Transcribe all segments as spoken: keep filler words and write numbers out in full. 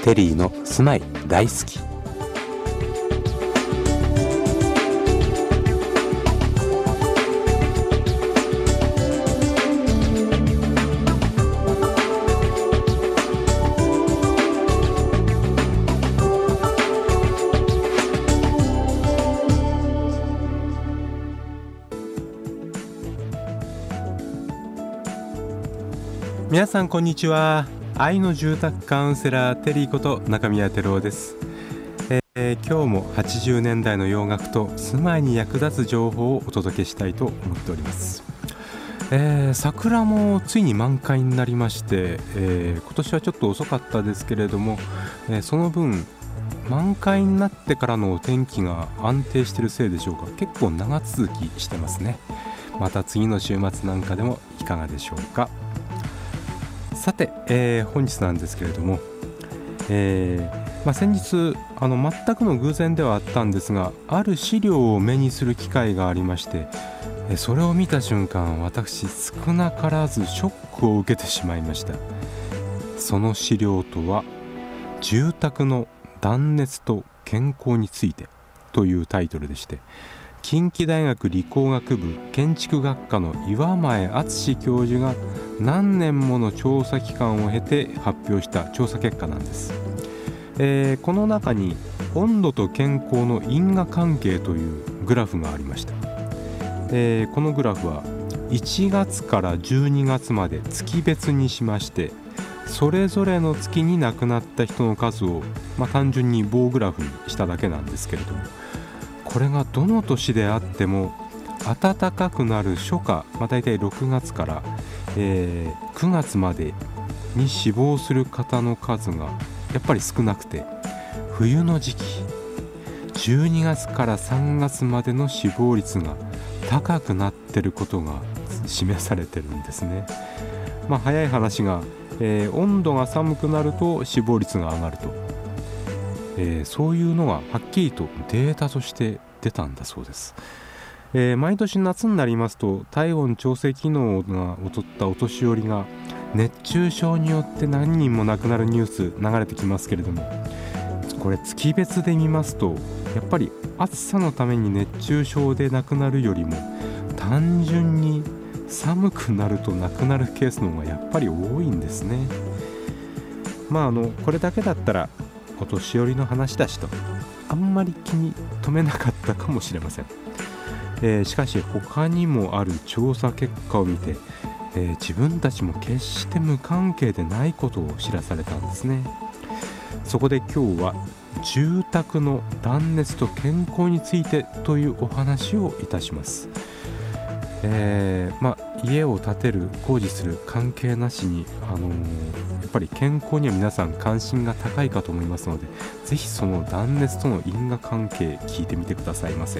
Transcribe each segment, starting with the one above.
テリーの住まい大好き。皆さんこんにちは。愛の住宅カウンセラーテリーこと中宮照夫です。えー、今日もはちじゅうねんだいの洋楽と住まいに役立つ情報をお届けしたいと思っております。えー、桜もついに満開になりまして、えー、今年はちょっと遅かったですけれども、えー、その分満開になってからのお天気が安定しているせいでしょうか、結構長続きしてますね。また次の週末なんかでもいかがでしょうか。さて、えー、本日なんですけれども、えーまあ、先日あの全くの偶然ではあったんですが、ある資料を目にする機会がありまして、それを見た瞬間、私少なからずショックを受けてしまいました。その資料とは、住宅の断熱と健康についてというタイトルでして、近畿大学理工学部建築学科の岩前敦教授が何年もの調査期間を経て発表した調査結果なんです。えー、この中に温度と健康の因果関係というグラフがありました。えー、このグラフはいちがつからじゅうにがつまで月別にしまして、それぞれの月に亡くなった人の数を、まあ、単純に棒グラフにしただけなんですけれども、これがどの年であっても暖かくなる初夏、まあ、大体ろくがつから、えー、くがつまでに死亡する方の数がやっぱり少なくて、冬の時期じゅうにがつからさんがつまでの死亡率が高くなっていることが示されてるんですね。まあ、早い話が、えー、温度が寒くなると死亡率が上がると、えー、そういうのがはっきりとデータとして出たんだそうです。えー、毎年夏になりますと、体温調整機能が劣ったお年寄りが熱中症によって何人も亡くなるニュース流れてきますけれども、これ月別で見ますと、やっぱり暑さのために熱中症で亡くなるよりも、単純に寒くなると亡くなるケースの方がやっぱり多いんですね。まああのこれだけだったらお年寄りの話だしと、あんまり気に留めなかったかもしれません。えー、しかし他にもある調査結果を見て、えー、自分たちも決して無関係でないことを知らされたんですね。そこで今日は住宅の断熱と健康についてというお話をいたします。えーまあ、家を建てる工事する関係なしに、あのー、やっぱり健康には皆さん関心が高いかと思いますので、ぜひその断熱との因果関係聞いてみてくださいませ。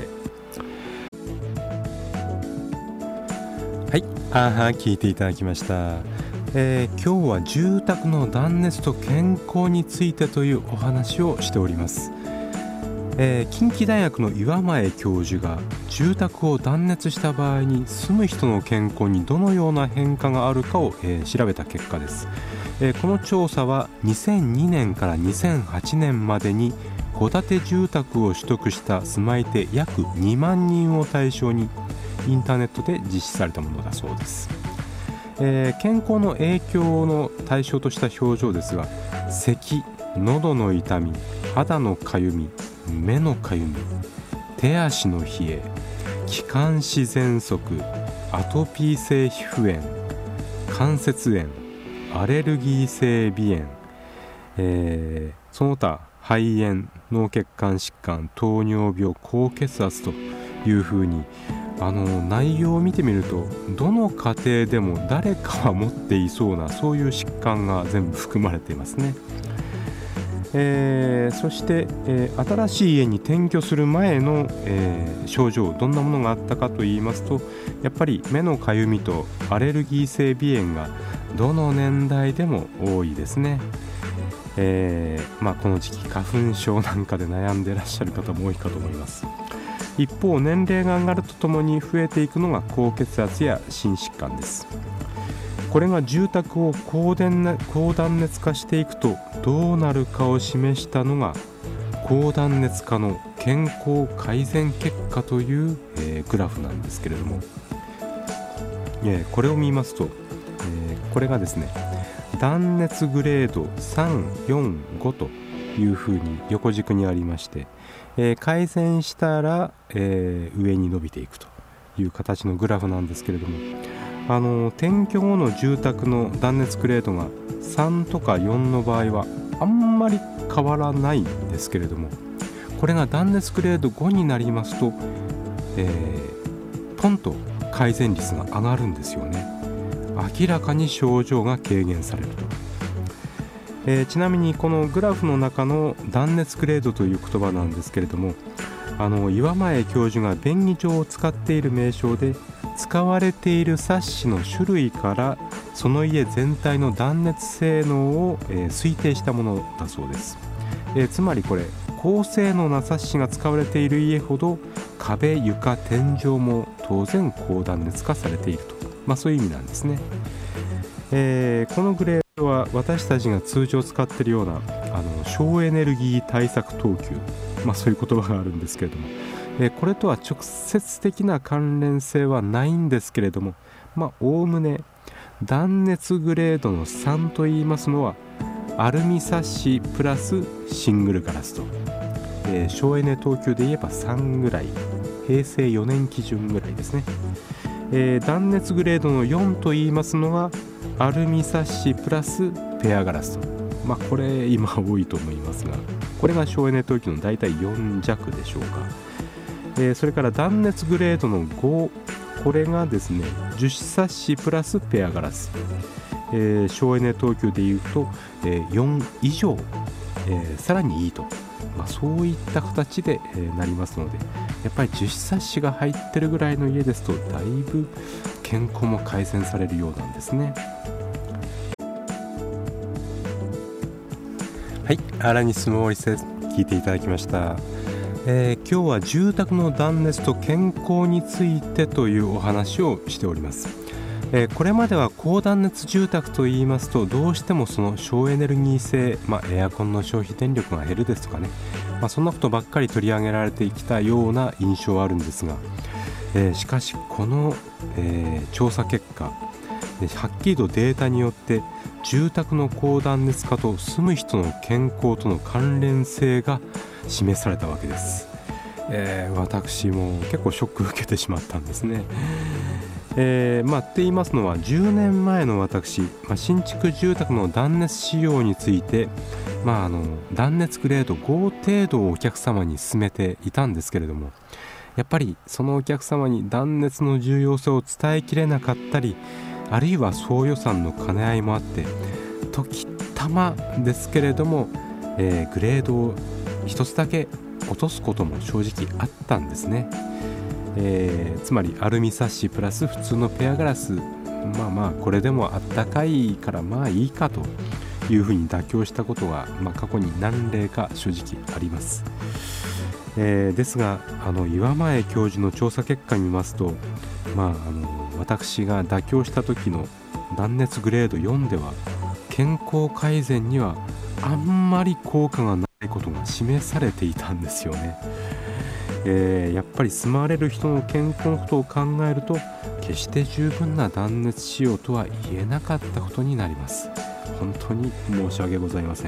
はい、あは聞いていただきました。えー、今日は住宅の断熱と健康についてというお話をしております。えー、近畿大学の岩前教授が住宅を断熱した場合に住む人の健康にどのような変化があるかを、えー、調べた結果です。えー、この調査はにせんにねんからにせんはちねんまでに戸建て住宅を取得した住まい手約にまんにんを対象にインターネットで実施されたものだそうです。えー、健康の影響の対象とした表情ですが、咳、喉の痛み、肌のかゆみ、目のかゆみ、手足の冷え、気管支喘息、アトピー性皮膚炎、関節炎、アレルギー性鼻炎、えー、その他肺炎、脳血管疾患、糖尿病、高血圧というふうに、あの内容を見てみると、どの家庭でも誰かは持っていそうな、そういう疾患が全部含まれていますね。えー、そして、えー、新しい家に転居する前の、えー、症状、どんなものがあったかといいますと、やっぱり目のかゆみとアレルギー性鼻炎がどの年代でも多いですね。えーまあ、この時期花粉症なんかで悩んでいらっしゃる方も多いかと思います。一方、年齢が上がるとともに増えていくのが高血圧や心疾患です。 これが住宅を高電高断熱化していくとどうなるかを示したのが高断熱化の健康改善結果という、えー、グラフなんですけれども、えー、これを見ますと、えー、これがですね断熱グレードさん、よん、ごというふうに横軸にありまして、えー、改善したら、えー、上に伸びていくという形のグラフなんですけれども、あの転居後の住宅の断熱グレードがさんとかよんの場合はあんまり変わらないんですけれども、これが断熱グレードごになりますと、えー、ポンと改善率が上がるんですよね。明らかに症状が軽減されると、えー、ちなみにこのグラフの中の断熱グレードという言葉なんですけれども、あの岩前教授が便宜上を使っている名称で、使われているサッシの種類からその家全体の断熱性能を、えー、推定したものだそうです。えー、つまりこれ高性能なサッシが使われている家ほど壁、床、天井も当然高断熱化されていると、まあ、そういう意味なんですね。えー、このグレードは私たちが通常使っているようなあの省エネルギー対策等級、まあ、そういう言葉があるんですけれども、えー、これとは直接的な関連性はないんですけれども、まあおおむね断熱グレードのさんと言いますのはアルミサッシプラスシングルガラスと、えー、省エネ等級で言えばさんぐらい、平成よねん基準ぐらいですね。えー、断熱グレードのよんと言いますのはアルミサッシプラスペアガラスと、まあこれ今多いと思いますが、これが省エネ等級のだいたいよん弱でしょうか。えー、それから断熱グレードのご、これがですね樹脂サッシプラスペアガラス、えー、省エネ等級でいうと、えー、よん以上、えー、さらにいいと、まあ、そういった形で、えー、なりますので、やっぱり樹脂サッシが入ってるぐらいの家ですとだいぶ健康も改善されるようなんですね。はい、アラニスモーリスです。聞いていただきました。えー、今日は住宅の断熱と健康についてというお話をしております。えー、これまでは高断熱住宅といいますとどうしてもその省エネルギー性、まあ、エアコンの消費電力が減るですとかね、まあ、そんなことばっかり取り上げられてきたような印象はあるんですが、えー、しかしこの、えー、調査結果、はっきりとデータによって住宅の高断熱化と住む人の健康との関連性が示されたわけです。えー、私も結構ショックを受けてしまったんですね。えー、まあって言いますのはじゅうねんまえの私、まあ、新築住宅の断熱仕様について、まあ、あの断熱グレードご程度をお客様に勧めていたんですけれども、やっぱりそのお客様に断熱の重要性を伝えきれなかったり、あるいは総予算の兼ね合いもあって時たまですけれども、えー、グレードを一つだけ落とすことも正直あったんですね。えー、つまりアルミサッシプラス普通のペアガラス、まあまあこれでもあったかいからまあいいかというふうに妥協したことが、まあ、過去に何例か正直あります。えー、ですがあの岩前教授の調査結果を見ますと、まあ、あの私が妥協した時の断熱グレードよんでは健康改善にはあんまり効果がないことが示されていたんですよね。えー、やっぱり住まわれる人の健康のことを考えると決して十分な断熱仕様とは言えなかったことになります。本当に申し訳ございません。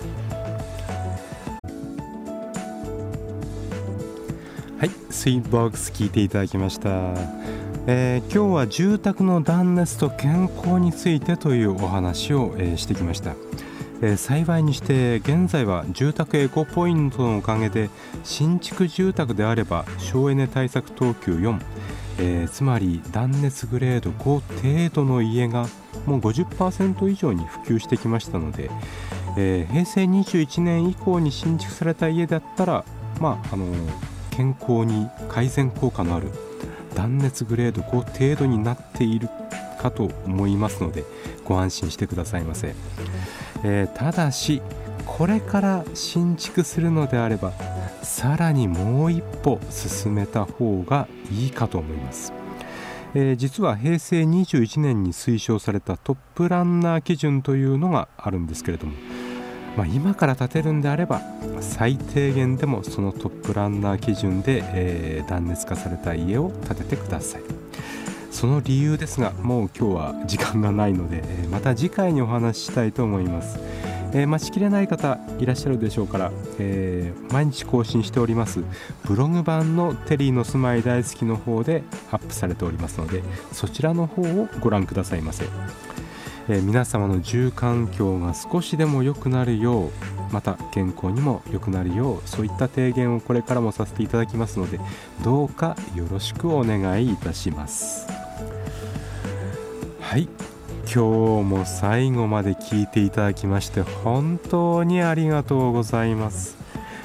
はい、スイーボックス聞いていただきました。えー、今日は住宅の断熱と健康についてというお話を、えー、してきました。えー、幸いにして現在は住宅エコポイントのおかげで新築住宅であれば省エネ対策等級よん、えー、つまり断熱グレードご程度の家がもう ごじゅっパーセント 以上に普及してきましたので、えー、平成にじゅういちねん以降に新築された家だったら、まああのー、健康に改善効果のある断熱グレードご程度になっているかと思いますのでご安心してくださいませ。えー、ただしこれから新築するのであればさらにもう一歩進めた方がいいかと思います。 えー、実は平成にじゅういちねんに推奨されたトップランナー基準というのがあるんですけれども、まあ、今から建てるんであれば最低限でもそのトップランナー基準で、えー、断熱化された家を建ててください。その理由ですが、もう今日は時間がないので、えー、また次回にお話ししたいと思います。えー、待ちきれない方いらっしゃるでしょうから、えー、毎日更新しておりますブログ版のテリーの住まい大好きの方でアップされておりますので、そちらの方をご覧くださいませ。えー、皆様の住環境が少しでも良くなるよう、また健康にも良くなるよう、そういった提言をこれからもさせていただきますので、どうかよろしくお願いいたします。はい、今日も最後まで聞いていただきまして本当にありがとうございます。